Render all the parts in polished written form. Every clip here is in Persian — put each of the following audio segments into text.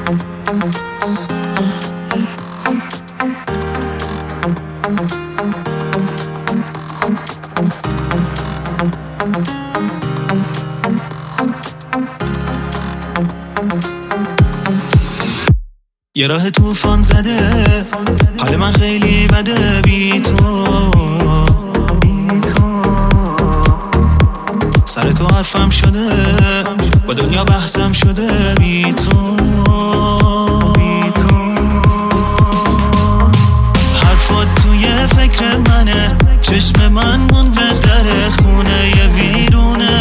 یه راه طوفان زده، حال من خیلی بده بی تو. سر تو حرفم شده، با دنیا بحثم شده بی تو. حرفات توی فکر منه، چشم من مونده در خونه یه ویرونه.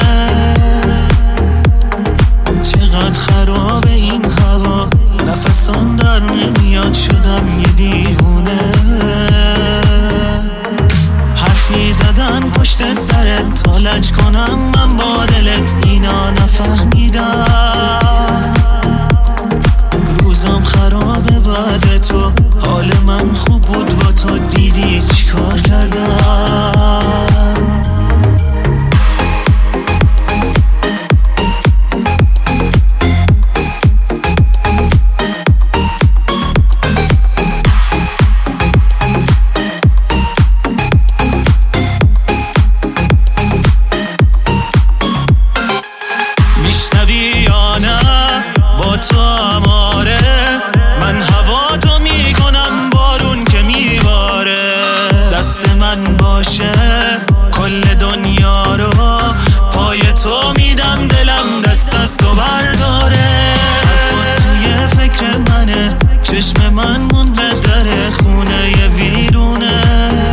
چقدر خراب این هوا، نفسم در نمیاد، شدم یه دیوونه. حرفی زدن پشت سرت تا لج کنم من با دلت، اینا نفهمیدم. روزم خرابه بعد تو، حال من خوب بود با تو، دیدی چیکار کردم. میشنوی یا نه با تو اماره، من هوا تو میکنم بارون که میباره. دست من باشه کل دنیا رو، پای تو میدم دلم دست از تو برداره. حرفات توی فکر منه، چشم من مونده در خونه یه ویرونه.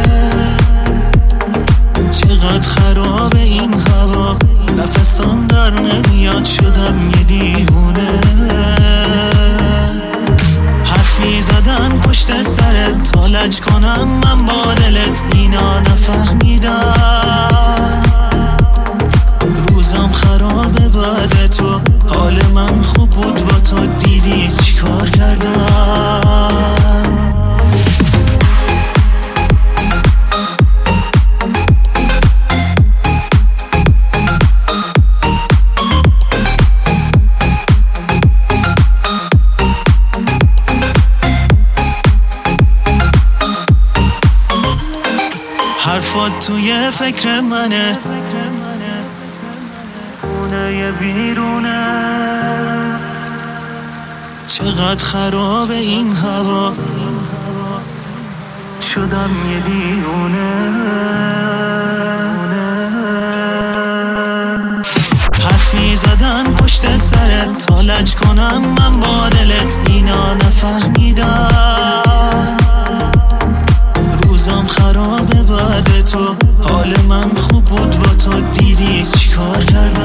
چقدر خرابه این هوا، نفسم در نمیاد، شدم یه دیوونه. حرفی زدن پشت سرت تا لج کنم من با دلت، اینا نفهمیدم. روزم خرابه بعد تو، حال من خوب بود با تو، دیدی چیکار کردم. حرفات توی فکر منه، خونه یه بیرونه. چقدر خراب این هوا، شدم یه دیوونه. حرفی زدن پشت سرت تا لج کنم من با دلت، اینا نفهمیدم. روزم خرابه بعد تو، حال من خوب بود با تو، دیدی چیکار کردم.